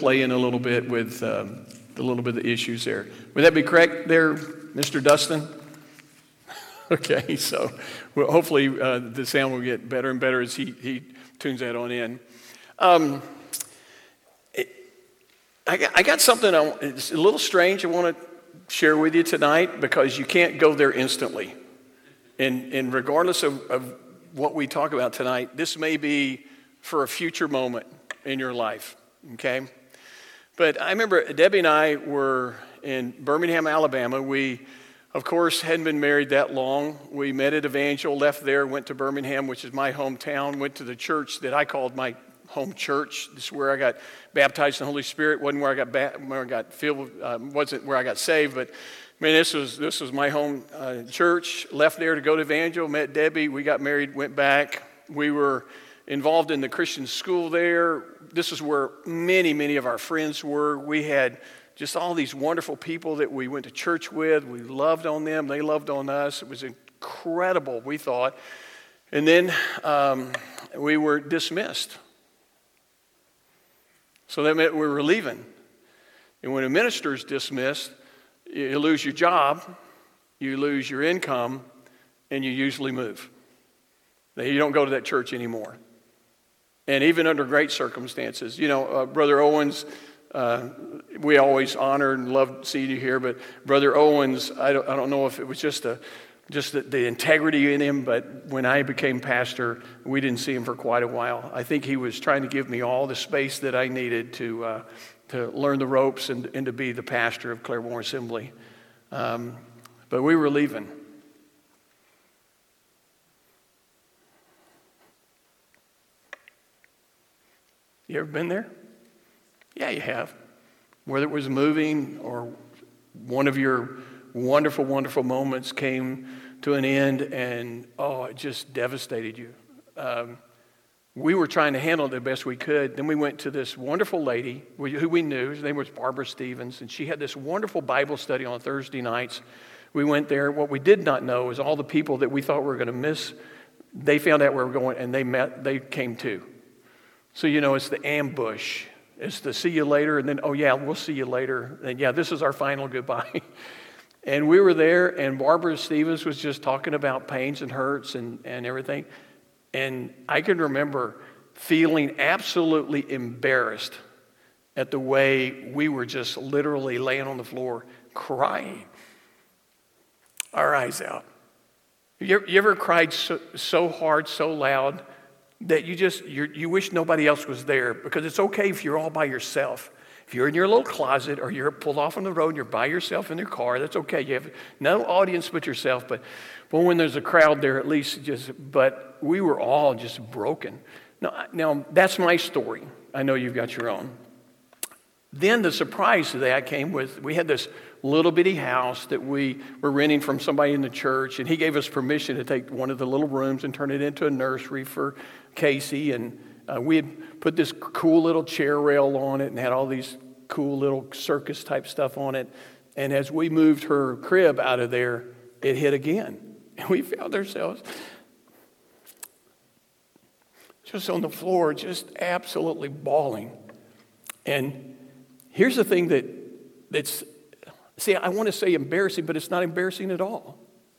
play in a little bit with the issues there. Would that be correct there, Mr. Dustin? Okay, so hopefully the sound will get better and better as he tunes that on in. I got something, it's a little strange I want to share with you tonight because you can't go there instantly. And regardless of what we talk about tonight, this may be for a future moment in your life, okay? But I remember Debbie and I were in Birmingham, Alabama. We, of course, hadn't been married that long. We met at Evangel, left there, went to Birmingham, which is my hometown, went to the church that I called my home church. This is where I got baptized in the Holy Spirit. Wasn't where I got filled. Wasn't where I got saved. But man, this was my home church. Left there to go to Evangel. Met Debbie. We got married. Went back. We were involved in the Christian school there. This is where many of our friends were. We had just all these wonderful people that we went to church with. We loved on them. They loved on us. It was incredible, we thought. And then we were dismissed. So that meant we were leaving. And when a minister is dismissed, you lose your job, you lose your income, and you usually move. You don't go to that church anymore. And even under great circumstances, Brother Owens, we always honor and love seeing you here, but Brother Owens, I don't know if it was just the integrity in him, but when I became pastor, we didn't see him for quite a while. I think he was trying to give me all the space that I needed to learn the ropes and to be the pastor of Claremore Assembly. But we were leaving. You ever been there? Yeah, you have. Whether it was moving or one of your wonderful, wonderful moments came to an end and, it just devastated you. We were trying to handle it the best we could. Then we went to this wonderful lady who we knew. Her name was Barbara Stevens, and she had this wonderful Bible study on Thursday nights. We went there. What we did not know is all the people that we thought we were going to miss, they found out where we were going, and they came too. So, it's the ambush. It's the see you later, and then, we'll see you later. And this is our final goodbye. And we were there, and Barbara Stevens was just talking about pains and hurts and everything. And I can remember feeling absolutely embarrassed at the way we were just literally laying on the floor crying our eyes out. You ever cried so hard, so loud that you wish nobody else was there? Because it's okay if you're all by yourself. If you're in your little closet or you're pulled off on the road and you're by yourself in your car, that's okay. You have no audience but yourself. But when there's a crowd there, at least but we were all just broken. Now that's my story. I know you've got your own. Then the surprise that came with, we had this little bitty house that we were renting from somebody in the church, and he gave us permission to take one of the little rooms and turn it into a nursery for Casey. And we had put this cool little chair rail on it and had all these cool little circus type stuff on it. And as we moved her crib out of there, it hit again. And we found ourselves just on the floor, just absolutely bawling. And here's the thing that's, I want to say embarrassing, but it's not embarrassing at all.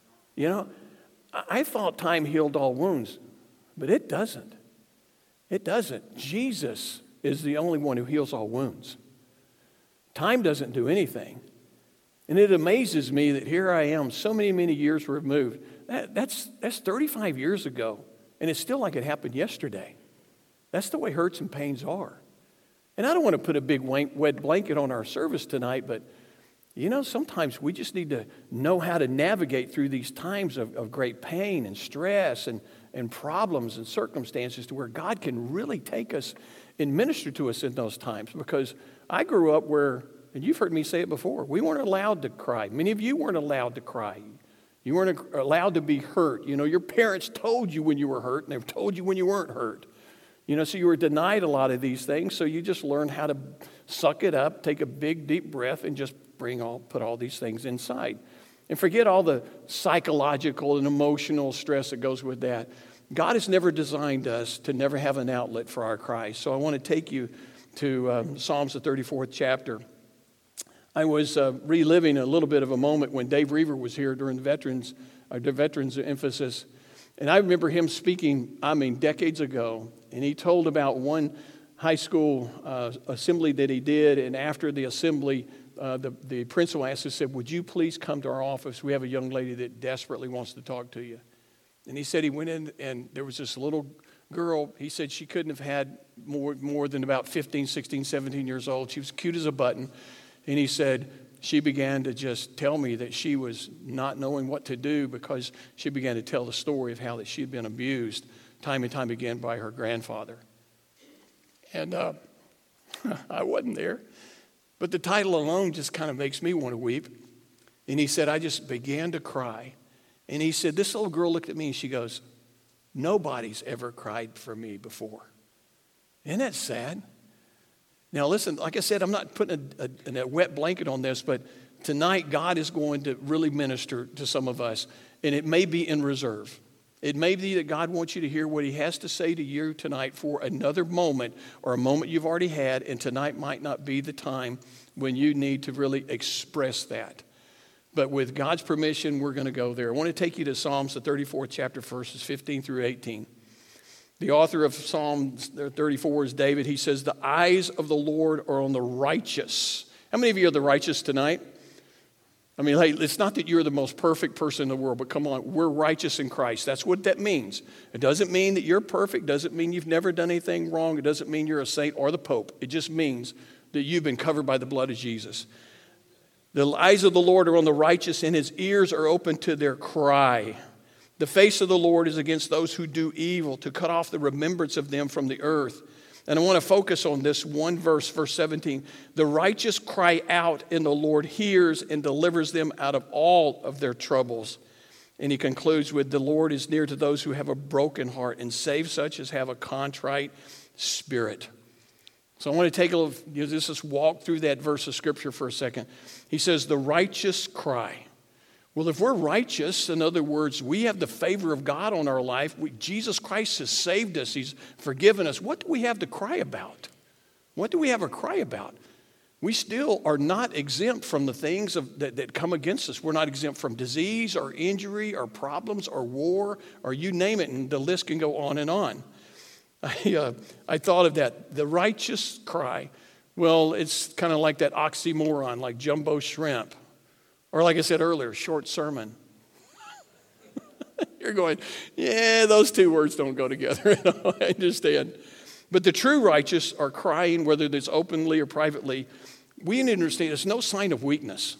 I thought time healed all wounds, but it doesn't. It doesn't. Jesus is the only one who heals all wounds. Time doesn't do anything. And it amazes me that here I am, so many years removed. That's 35 years ago, and it's still like it happened yesterday. That's the way hurts and pains are. And I don't want to put a big wet blanket on our service tonight, but sometimes we just need to know how to navigate through these times of great pain and stress and problems and circumstances to where God can really take us and minister to us in those times. Because I grew up where, and you've heard me say it before, we weren't allowed to cry. Many of you weren't allowed to cry. You weren't allowed to be hurt. Your parents told you when you were hurt, and they've told you when you weren't hurt. So you were denied a lot of these things, so you just learned how to suck it up, take a big, deep breath, and just put all these things inside. And forget all the psychological and emotional stress that goes with that. God has never designed us to never have an outlet for our cries. So I want to take you to Psalms, the 34th chapter. I was reliving a little bit of a moment when Dave Reaver was here during the veterans emphasis. And I remember him speaking, decades ago. And he told about one high school assembly that he did. And after the assembly, the principal asked us, said, would you please come to our office? We have a young lady that desperately wants to talk to you. And he said he went in, and there was this little girl. He said she couldn't have had more than about 15, 16, 17 years old. She was cute as a button. And he said she began to just tell me that she was not knowing what to do because she began to tell the story of how that she had been abused time and time again by her grandfather. And I wasn't there. But the title alone just kind of makes me want to weep. And he said, I just began to cry. And he said, this little girl looked at me and she goes, nobody's ever cried for me before. Isn't that sad? Now listen, like I said, I'm not putting a wet blanket on this, but tonight God is going to really minister to some of us. And it may be in reserve. It may be that God wants you to hear what he has to say to you tonight for another moment or a moment you've already had, and tonight might not be the time when you need to really express that. But with God's permission, we're going to go there. I want to take you to Psalms, the 34th chapter, verses 15 through 18. The author of Psalms 34 is David. He says, the eyes of the Lord are on the righteous. How many of you are the righteous tonight? I mean, hey, it's not that you're the most perfect person in the world, but come on, we're righteous in Christ. That's what that means. It doesn't mean that you're perfect. It doesn't mean you've never done anything wrong. It doesn't mean you're a saint or the Pope. It just means that you've been covered by the blood of Jesus. The eyes of the Lord are on the righteous, and his ears are open to their cry. The face of the Lord is against those who do evil, to cut off the remembrance of them from the earth. And I want to focus on this one verse, verse 17. The righteous cry out, and the Lord hears and delivers them out of all of their troubles. And he concludes with, the Lord is near to those who have a broken heart and save such as have a contrite spirit. So I want to take a little, just walk through that verse of Scripture for a second. He says, the righteous cry. Well, if we're righteous, in other words, we have the favor of God on our life. Jesus Christ has saved us. He's forgiven us. What do we have to cry about? What do we have to cry about? We still are not exempt from the things that come against us. We're not exempt from disease or injury or problems or war or you name it, and the list can go on and on. I thought of that, the righteous cry. Well, it's kind of like that oxymoron, like jumbo shrimp. Or like I said earlier, short sermon. You're going, yeah, those two words don't go together. I understand. But the true righteous are crying, whether it's openly or privately. We need to understand it's no sign of weakness.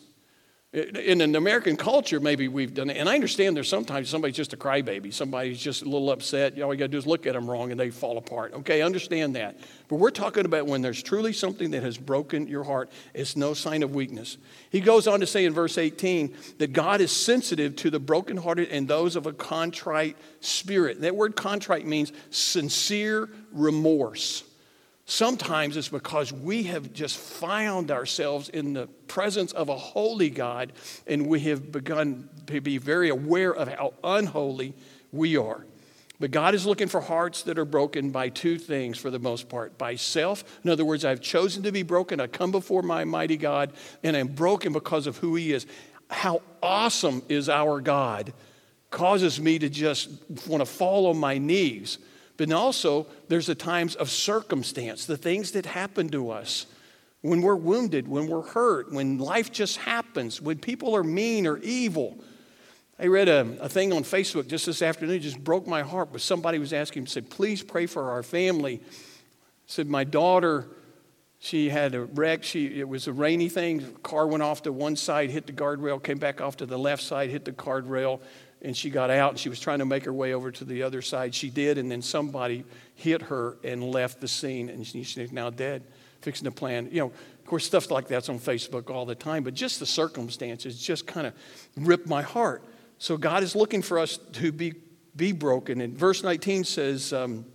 In an American culture, maybe we've done it. And I understand there's sometimes somebody's just a crybaby. Somebody's just a little upset. All you got to do is look at them wrong and they fall apart. Okay, I understand that. But we're talking about when there's truly something that has broken your heart. It's no sign of weakness. He goes on to say in verse 18 that God is sensitive to the brokenhearted and those of a contrite spirit. That word contrite means sincere remorse. Sometimes it's because we have just found ourselves in the presence of a holy God, and we have begun to be very aware of how unholy we are. But God is looking for hearts that are broken by two things for the most part. By self. In other words, I've chosen to be broken. I come before my mighty God, and I'm broken because of who he is. How awesome is our God causes me to just want to fall on my knees. But also, there's the times of circumstance, the things that happen to us when we're wounded, when we're hurt, when life just happens, when people are mean or evil. I read a thing on Facebook just this afternoon, it just broke my heart, but somebody was asking, said, please pray for our family. Said, my daughter, she had a wreck. It was a rainy thing. Car went off to one side, hit the guardrail, came back off to the left side, hit the guardrail. And she got out, and she was trying to make her way over to the other side. She did, and then somebody hit her and left the scene, and she's now dead, fixing to plan. Of course, stuff like that's on Facebook all the time, but just the circumstances just kind of ripped my heart. So God is looking for us to be broken. And verse 19 says,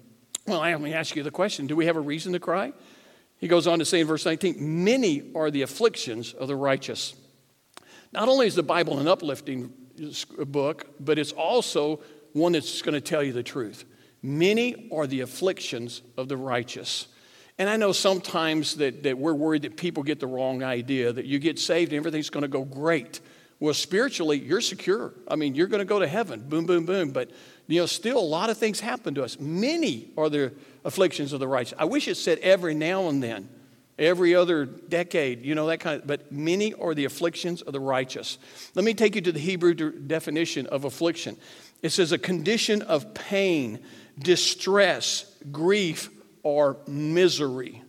let me ask you the question, do we have a reason to cry? He goes on to say in verse 19, many are the afflictions of the righteous. Not only is the Bible an uplifting book, but it's also one that's going to tell you the truth. Many are the afflictions of the righteous. And I know sometimes that we're worried that people get the wrong idea, that you get saved and everything's going to go great. Well, spiritually, you're secure. I mean, you're going to go to heaven, boom, boom, boom. But, still a lot of things happen to us. Many are the afflictions of the righteous. I wish it said every now and then, every other decade, that kind of, but many are the afflictions of the righteous. Let me take you to the Hebrew definition of affliction. It says a condition of pain, distress, grief, or misery.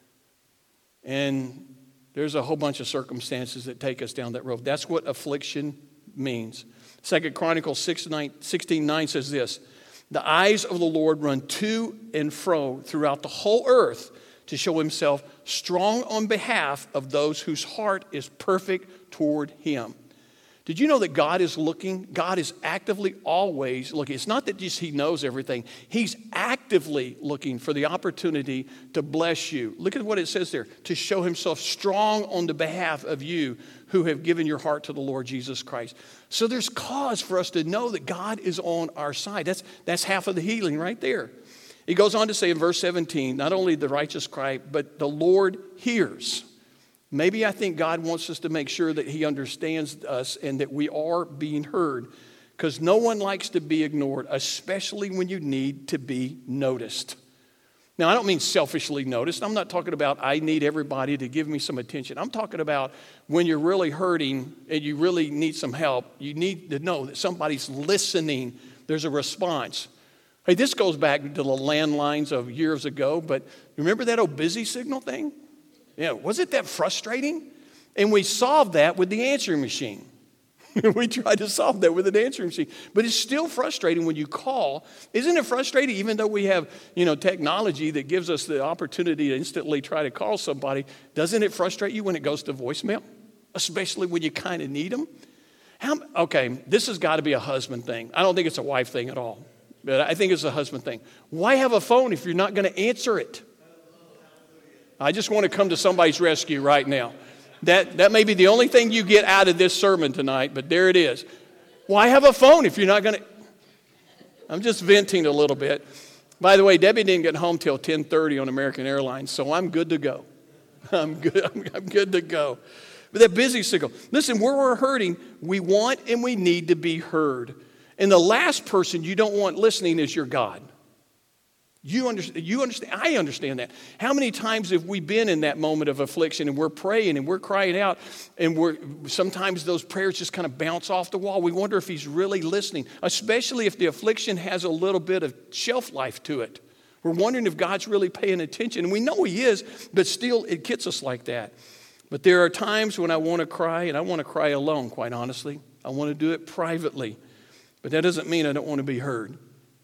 And there's a whole bunch of circumstances that take us down that road. That's what affliction means. 2 Chronicles 16:9 says this, the eyes of the Lord run to and fro throughout the whole earth to show himself strong on behalf of those whose heart is perfect toward him. Did you know that God is looking? God is actively always looking. It's not that just he knows everything. He's actively looking for the opportunity to bless you. Look at what it says there. To show himself strong on the behalf of you who have given your heart to the Lord Jesus Christ. So there's cause for us to know that God is on our side. That's half of the healing right there. He goes on to say in verse 17, not only the righteous cry, but the Lord hears. Maybe I think God wants us to make sure that he understands us and that we are being heard, because no one likes to be ignored, especially when you need to be noticed. Now, I don't mean selfishly noticed. I'm not talking about I need everybody to give me some attention. I'm talking about when you're really hurting and you really need some help, you need to know that somebody's listening. There's a response. Hey, this goes back to the landlines of years ago, but remember that old busy signal thing? Yeah, wasn't that frustrating? And we solved that with the answering machine. We tried to solve that with an answering machine. But it's still frustrating when you call. Isn't it frustrating even though we have, technology that gives us the opportunity to instantly try to call somebody? Doesn't it frustrate you when it goes to voicemail? Especially when you kind of need them? Okay, this has got to be a husband thing. I don't think it's a wife thing at all. But I think it's a husband thing. Why have a phone if you're not going to answer it? I just want to come to somebody's rescue right now. That may be the only thing you get out of this sermon tonight, but there it is. Why have a phone if you're not going to? I'm just venting a little bit. By the way, Debbie didn't get home till 10:30 on American Airlines, so I'm good to go. I'm good to go. But that busy signal. Listen, where we're hurting, we want and we need to be heard. And the last person you don't want listening is your God. You understand. I understand that. How many times have we been in that moment of affliction and we're praying and we're crying out and sometimes those prayers just kind of bounce off the wall. We wonder if he's really listening, especially if the affliction has a little bit of shelf life to it. We're wondering if God's really paying attention. And we know he is, but still it gets us like that. But there are times when I want to cry, and I want to cry alone, quite honestly. I want to do it privately. But that doesn't mean I don't want to be heard.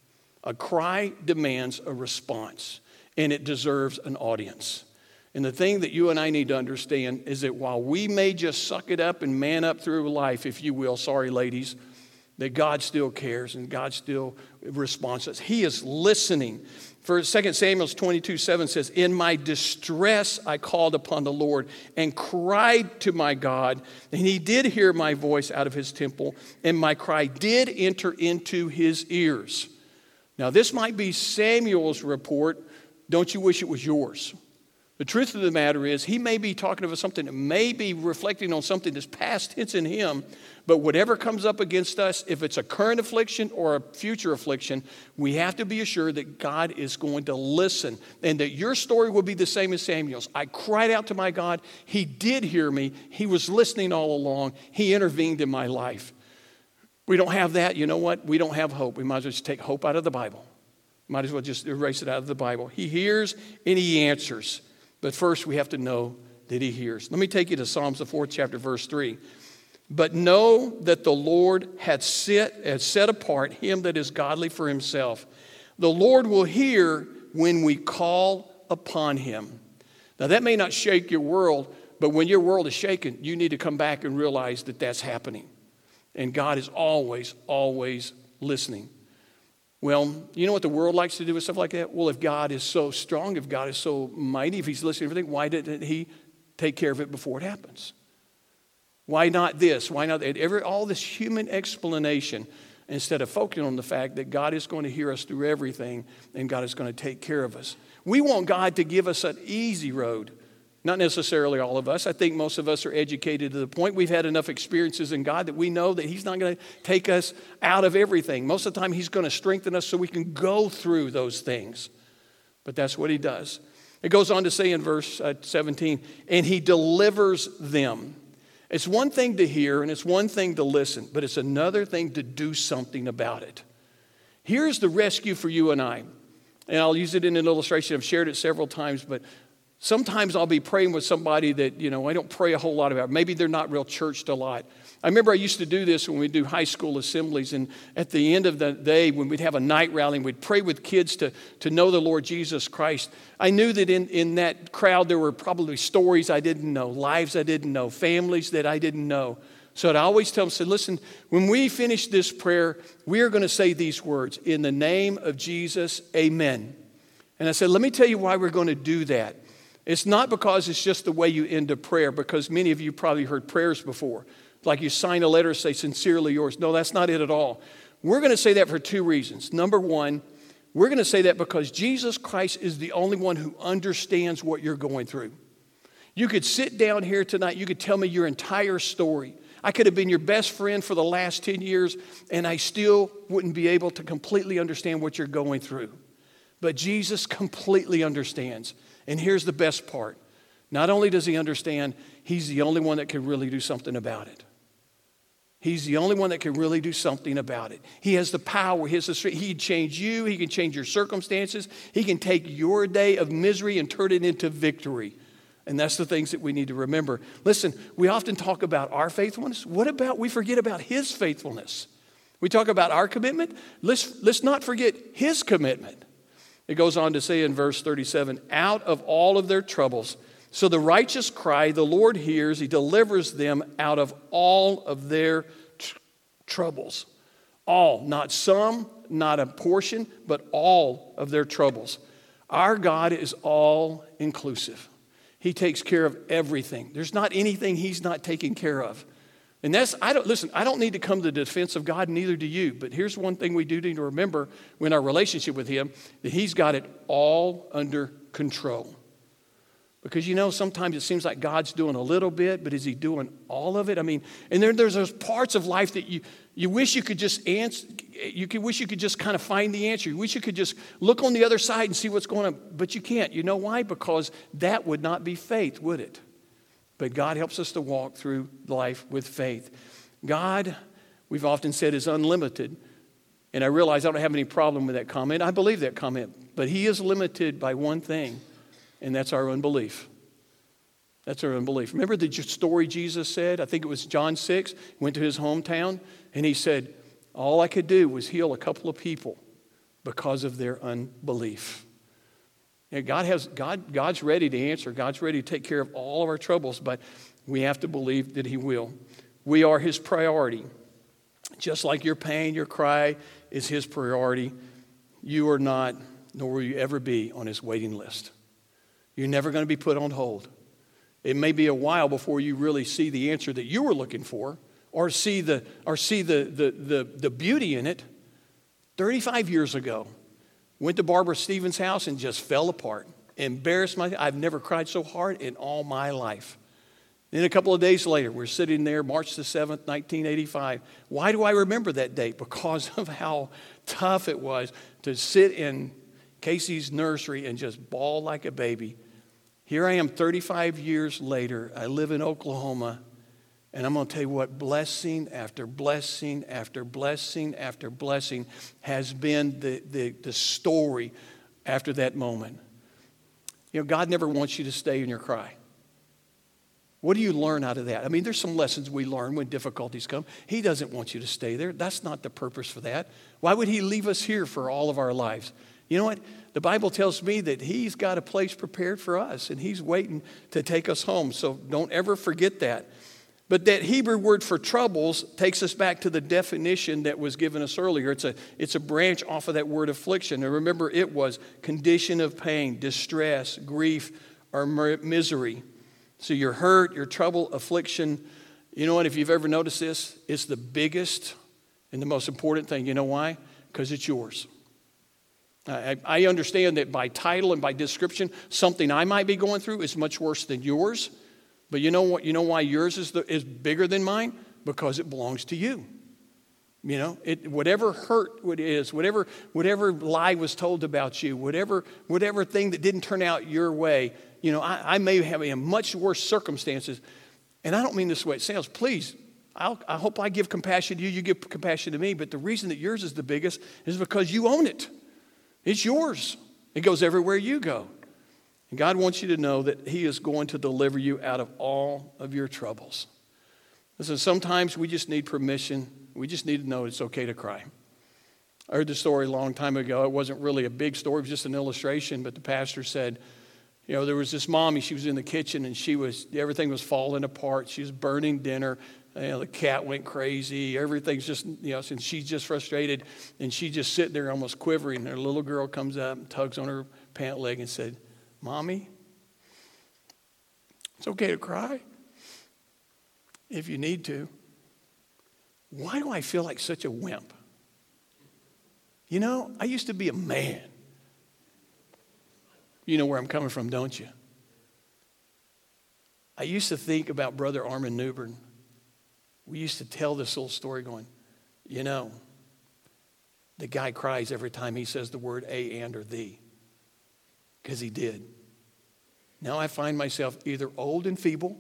A cry demands a response, and it deserves an audience. And the thing that you and I need to understand is that while we may just suck it up and man up through life, if you will, sorry ladies, that God still cares and God still responds to us. He is listening. For 2 Samuel 22:7 says, in my distress I called upon the Lord and cried to my God, and he did hear my voice out of his temple, and my cry did enter into his ears. Now, this might be Samuel's report. Don't you wish it was yours? The truth of the matter is, he may be talking about something that may be reflecting on something that's past tense in him, but whatever comes up against us, if it's a current affliction or a future affliction, we have to be assured that God is going to listen and that your story will be the same as Samuel's. I cried out to my God. He did hear me. He was listening all along. He intervened in my life. We don't have that. You know what? We don't have hope. We might as well just take hope out of the Bible. Might as well just erase it out of the Bible. He hears and he answers. But first we have to know that he hears. Let me take you to Psalms, the 4th chapter, verse 3. But know that the Lord had set apart him that is godly for himself. The Lord will hear when we call upon him. Now that may not shake your world, but when your world is shaken, you need to come back and realize that that's happening. And God is always, always listening. Well, you know what the world likes to do with stuff like that? Well, if God is so strong, if God is so mighty, if he's listening to everything, why didn't he take care of it before it happens? Why not this? Why not that? All this human explanation. instead of focusing on the fact that God is going to hear us through everything and God is going to take care of us. We want God to give us an easy road. Not necessarily all of us. I think most of us are educated to the point we've had enough experiences in God that we know that He's not going to take us out of everything. Most of the time He's going to strengthen us so we can go through those things. But that's what He does. It goes on to say in verse 17, and He delivers them. It's one thing to hear and it's one thing to listen, but it's another thing to do something about it. Here's the rescue for you and I. And I'll use it in an illustration. I've shared it several times, but sometimes I'll be praying with somebody that, I don't pray a whole lot about. Maybe they're not real churched a lot. I remember I used to do this when we do high school assemblies, and at the end of the day, when we'd have a night rally, we'd pray with kids to know the Lord Jesus Christ. I knew that in that crowd there were probably stories I didn't know, lives I didn't know, families that I didn't know. So I'd always tell them, listen, when we finish this prayer, we are going to say these words, in the name of Jesus, amen. And I said, let me tell you why we're going to do that. It's not because it's just the way you end a prayer, because many of you probably heard prayers before. Like you sign a letter, say, sincerely yours. No, that's not it at all. We're going to say that for two reasons. Number one, we're going to say that because Jesus Christ is the only one who understands what you're going through. You could sit down here tonight, you could tell me your entire story. I could have been your best friend for the last 10 years, and I still wouldn't be able to completely understand what you're going through. But Jesus completely understands. And here's the best part. Not only does He understand, He's the only one that can really do something about it. He's the only one that can really do something about it. He has the power. He has the strength. He can change you. He can change your circumstances. He can take your day of misery and turn it into victory. And that's the things that we need to remember. Listen, we often talk about our faithfulness. What about we forget about His faithfulness? We talk about our commitment. Let's not forget His commitment. It goes on to say in verse 37, out of all of their troubles. So the righteous cry, the Lord hears, He delivers them out of all of their troubles. All, not some, not a portion, but all of their troubles. Our God is all inclusive. He takes care of everything. There's not anything He's not taking care of. And I don't need to come to the defense of God, neither do you. But here's one thing we do need to remember in our relationship with Him, that He's got it all under control. Because sometimes it seems like God's doing a little bit, but is He doing all of it? I mean, and there's those parts of life that you wish you could just answer. Wish you could just kind of find the answer. You wish you could just look on the other side and see what's going on, but you can't. You know why? Because that would not be faith, would it? But God helps us to walk through life with faith. God, we've often said, is unlimited. And I realize I don't have any problem with that comment. I believe that comment. But He is limited by one thing, and that's our unbelief. That's our unbelief. Remember the story Jesus said? I think it was John 6. He went to his hometown, and He said, all I could do was heal a couple of people because of their unbelief. God's ready to answer. God's ready to take care of all of our troubles, but we have to believe that He will. We are His priority. Just like your pain, your cry is His priority, you are not, nor will you ever be on His waiting list. You're never going to be put on hold. It may be a while before you really see the answer that you were looking for, or see the beauty in it. 35 years ago, went to Barbara Stevens' house and just fell apart. Embarrassed myself. I've never cried so hard in all my life. Then a couple of days later, we're sitting there, March the 7th, 1985. Why do I remember that date? Because of how tough it was to sit in Casey's nursery and just bawl like a baby. Here I am 35 years later. I live in Oklahoma. And I'm going to tell you what, blessing after blessing after blessing after blessing has been the story after that moment. God never wants you to stay in your cry. What do you learn out of that? I mean, there's some lessons we learn when difficulties come. He doesn't want you to stay there. That's not the purpose for that. Why would He leave us here for all of our lives? You know what? The Bible tells me that He's got a place prepared for us, and He's waiting to take us home. So don't ever forget that. But that Hebrew word for troubles takes us back to the definition that was given us earlier. It's a branch off of that word affliction. And remember, it was condition of pain, distress, grief, or misery. So your hurt, your trouble, affliction. You know what? If you've ever noticed this, it's the biggest And the most important thing, you know why? Because it's yours. I understand that by title and by description, something I might be going through is much worse than yours. But you know what? You know why yours is bigger than mine? Because it belongs to you. You know, whatever hurt it is, whatever lie was told about you, whatever thing that didn't turn out your way, you know, I may have in much worse circumstances. And I don't mean this the way it sounds. Please, I hope I give compassion to you, you give compassion to me. But the reason that yours is the biggest is because you own it. It's yours. It goes everywhere you go. And God wants you to know that He is going to deliver you out of all of your troubles. Listen, sometimes we just need permission. We just need to know it's okay to cry. I heard the story a long time ago. It wasn't really a big story. It was just an illustration. But the pastor said, you know, there was this mommy. She was in the kitchen and everything was falling apart. She was burning dinner. You know, the cat went crazy. Everything's just, you know, and she's just frustrated. And she's just sitting there almost quivering. And her little girl comes up and tugs on her pant leg and said, Mommy, it's okay to cry if you need to. Why do I feel like such a wimp? You know, I used to be a man. You know where I'm coming from, don't you? I used to think about Brother Armin Newbern. We used to tell this little story going, you know, the guy cries every time he says the word a, and, or the. Because he did. Now I find myself either old and feeble,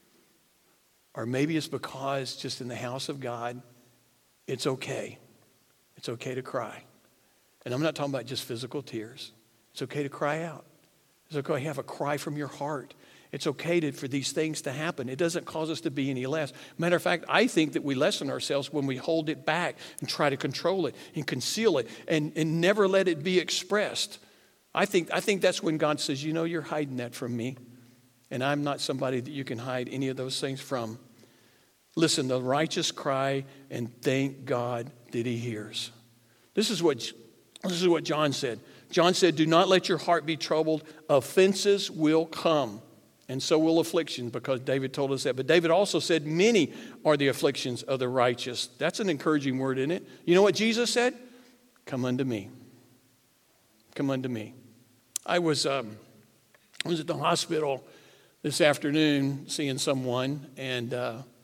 or maybe it's because just in the house of God, it's okay. It's okay to cry. And I'm not talking about just physical tears. It's okay to cry out. It's okay to have a cry from your heart. It's okay for these things to happen. It doesn't cause us to be any less. Matter of fact, I think that we lessen ourselves when we hold it back and try to control it and conceal it and never let it be expressed. I think that's when God says, you know, you're hiding that from me. And I'm not somebody that you can hide any of those things from. Listen, the righteous cry and thank God that He hears. This is what John said. John said, do not let your heart be troubled. Offenses will come. And so will affliction, because David told us that. But David also said, many are the afflictions of the righteous. That's an encouraging word, isn't it? You know what Jesus said? Come unto me. Come unto me. I was at the hospital this afternoon seeing someone. And,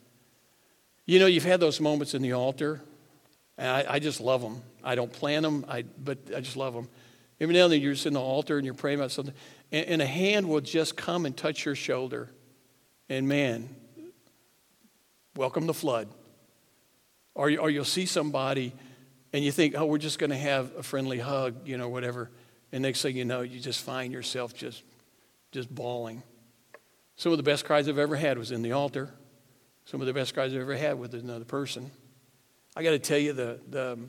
you know, you've had those moments in the altar. And I just love them. I don't plan them, but I just love them. Every now and then you're just in the altar and you're praying about something. And a hand will just come and touch your shoulder. And man, welcome the flood. Or you'll see somebody and you think, oh, we're just going to have a friendly hug, you know, whatever. And next thing you know, you just find yourself just bawling. Some of the best cries I've ever had was in the altar. Some of the best cries I've ever had with another person. I got to tell you, the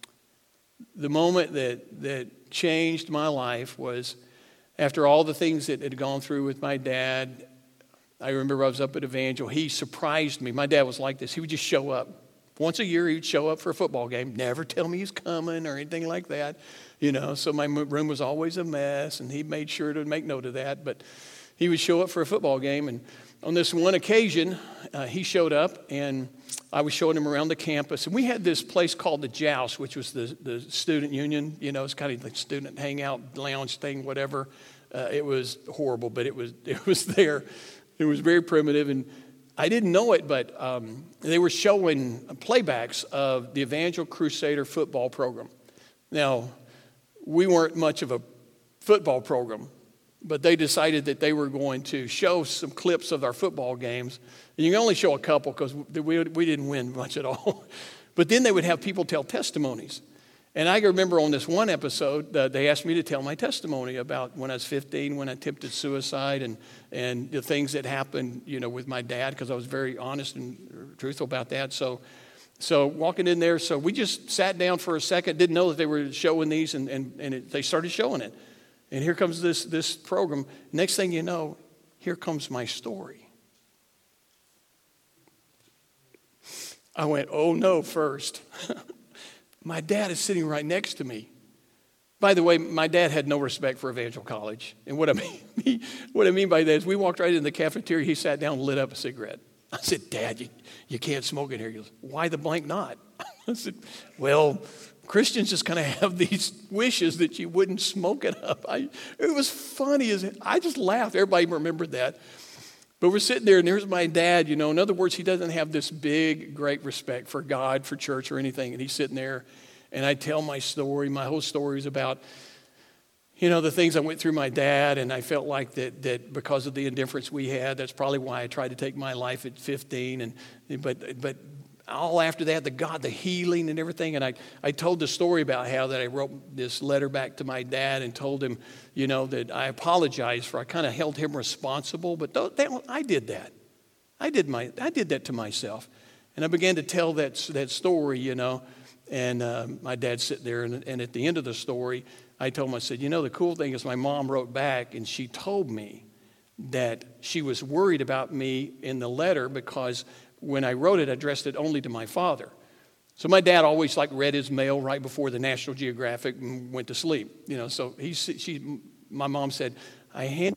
moment that changed my life was after all the things that had gone through with my dad. I remember I was up at Evangel. He surprised me. My dad was like this. He would just show up. Once a year, he would show up for a football game. Never tell me he's coming or anything like that. You know, so my room was always a mess, and he made sure to make note of that. But he would show up for a football game. And on this one occasion, he showed up, and I was showing him around the campus. And we had this place called the Joust, which was the student union. You know, it's kind of like student hangout lounge thing, whatever. It was horrible, but it was there. It was very primitive, and I didn't know it, but they were showing playbacks of the Evangel Crusader football program. Now, we weren't much of a football program, but they decided that they were going to show some clips of our football games. And you can only show a couple because we didn't win much at all. But then they would have people tell testimonies. And I remember on this one episode, they asked me to tell my testimony about when I was 15, when I attempted suicide and the things that happened, you know, with my dad, because I was very honest and truthful about that. So walking in there, so we just sat down for a second, didn't know that they were showing these, and they started showing it. And here comes this program. Next thing you know, here comes my story. I went, oh no, first. My dad is sitting right next to me. By the way, my dad had no respect for Evangel College. And what I mean by that is we walked right in the cafeteria. He sat down and lit up a cigarette. I said, Dad, you can't smoke in here. He goes, why the blank not? I said, well, Christians just kind of have these wishes that you wouldn't smoke it up. It was funny. I just laughed. Everybody remembered that. But we're sitting there, and there's my dad, In other words, he doesn't have this big, great respect for God, for church, or anything. And he's sitting there, and I tell my story. My whole story is about, the things I went through my dad, and I felt like that because of the indifference we had, that's probably why I tried to take my life at 15. But all after that, the healing and everything. And I told the story about how that I wrote this letter back to my dad and told him, that I apologized for, I kind of held him responsible. But I did that. I did that to myself. And I began to tell that story, and my dad's sitting there. And at the end of the story, I told him, I said, the cool thing is my mom wrote back and she told me that she was worried about me in the letter because when I wrote it, I addressed it only to my father. So my dad always read his mail right before the National Geographic and went to sleep. So my mom said, I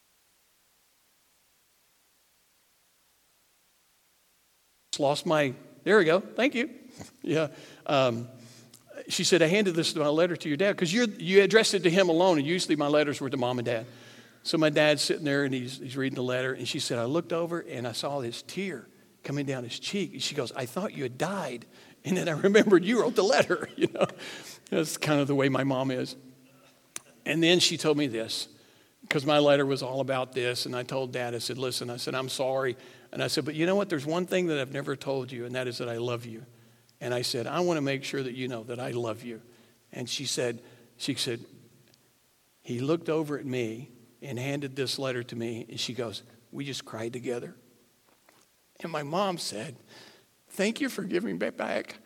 lost my, there we go, thank you. Yeah. She said, I handed this letter to your dad because you addressed it to him alone, and usually my letters were to mom and dad. So my dad's sitting there and he's reading the letter, and she said, I looked over and I saw this tear coming down his cheek. And she goes, I thought you had died. And then I remembered you wrote the letter, That's kind of the way my mom is. And then she told me this, because my letter was all about this. And I told Dad, I said, listen, I'm sorry. And I said, but you know what? There's one thing that I've never told you, and that is that I love you. And I said, I want to make sure that you know that I love you. And she said, he looked over at me and handed this letter to me. And she goes, we just cried together. And my mom said, thank you for giving me back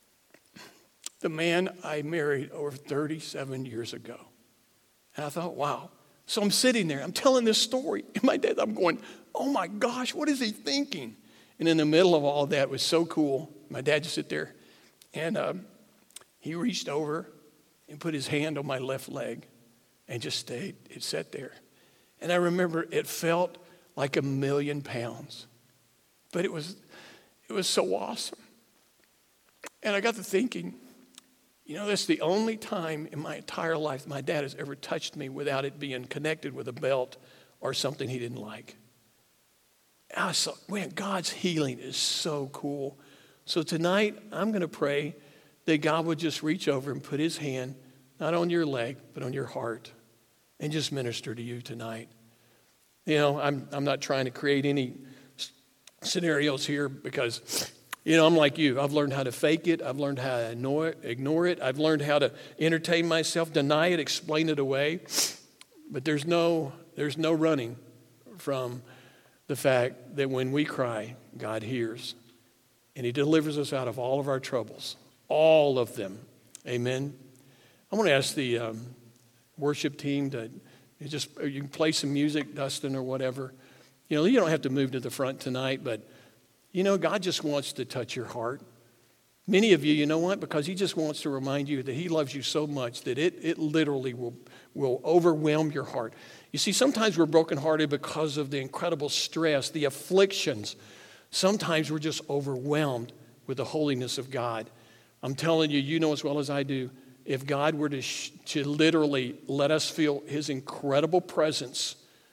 the man I married over 37 years ago. And I thought, wow. So I'm sitting there, I'm telling this story. And my dad, I'm going, oh my gosh, what is he thinking? And in the middle of all of that, it was so cool. My dad just sit there, and he reached over and put his hand on my left leg and just stayed. It sat there. And I remember it felt like 1,000,000 pounds. But it was so awesome. And I got to thinking, that's the only time in my entire life my dad has ever touched me without it being connected with a belt or something he didn't like. I was like, man, God's healing is so cool. So tonight, I'm going to pray that God would just reach over and put his hand, not on your leg, but on your heart, and just minister to you tonight. I'm not trying to create any scenarios here because, I'm like you. I've learned how to fake it. I've learned how to ignore it. I've learned how to entertain myself, deny it, explain it away. But there's no running from the fact that when we cry, God hears. And he delivers us out of all of our troubles. All of them. Amen. I want to ask the worship team to you can play some music, Dustin, or whatever. You don't have to move to the front tonight, but, God just wants to touch your heart. Many of you, you know what? Because he just wants to remind you that he loves you so much that it literally will overwhelm your heart. You see, sometimes we're brokenhearted because of the incredible stress, the afflictions. Sometimes we're just overwhelmed with the holiness of God. I'm telling you, you know as well as I do, if God were to literally let us feel his incredible presence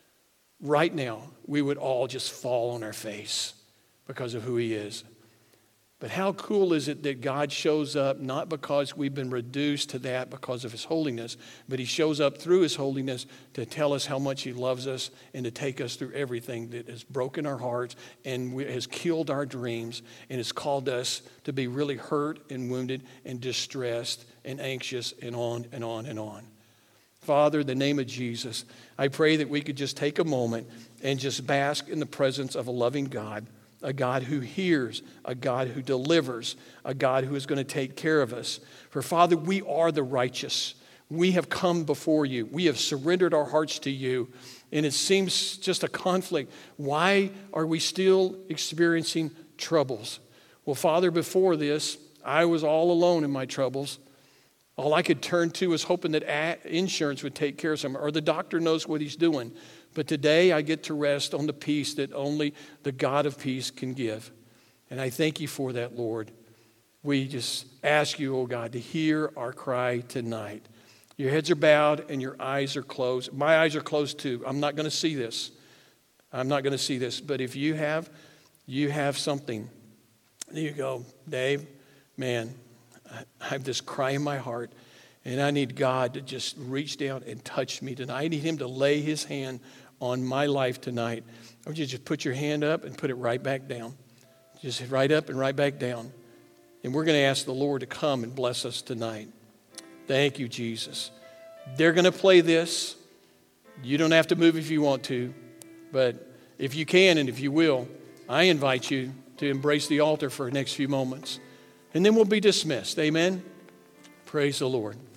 right now, we would all just fall on our face because of who he is. But how cool is it that God shows up not because we've been reduced to that because of his holiness, but he shows up through his holiness to tell us how much he loves us and to take us through everything that has broken our hearts and has killed our dreams and has called us to be really hurt and wounded and distressed and anxious and on and on and on. Father, in the name of Jesus, I pray that we could just take a moment and just bask in the presence of a loving God. A God who hears, a God who delivers, a God who is going to take care of us. For Father, we are the righteous. We have come before you. We have surrendered our hearts to you. And it seems just a conflict. Why are we still experiencing troubles? Well, Father, before this, I was all alone in my troubles. All I could turn to was hoping that insurance would take care of something, or the doctor knows what he's doing. But today I get to rest on the peace that only the God of peace can give. And I thank you for that, Lord. we just ask you, oh God, to hear our cry tonight. Your heads are bowed and your eyes are closed. My eyes are closed too. I'm not going to see this. I'm not going to see this. But if you have something, you go, Dave, man, I have this cry in my heart, and I need God to just reach down and touch me tonight. I need him to lay his hand on my life tonight. I want you to just put your hand up and put it right back down. Just right up and right back down. And we're going to ask the Lord to come and bless us tonight. Thank you, Jesus. They're going to play this. You don't have to move if you want to. But if you can and if you will, I invite you to embrace the altar for the next few moments. And then we'll be dismissed. Amen. Praise the Lord.